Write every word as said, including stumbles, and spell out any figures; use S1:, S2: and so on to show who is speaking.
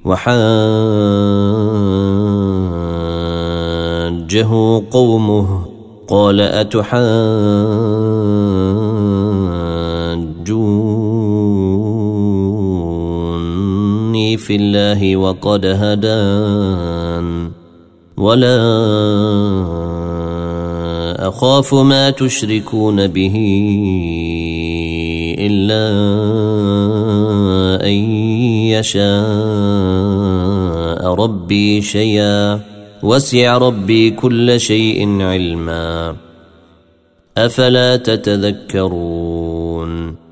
S1: وحاجه قومه قال أتحاجوني في الله وقد هدان ولا أخاف ما تشركون به إلا أن يشاء ربي شيئا وسع ربي كل شيء علما أفلا تتذكرون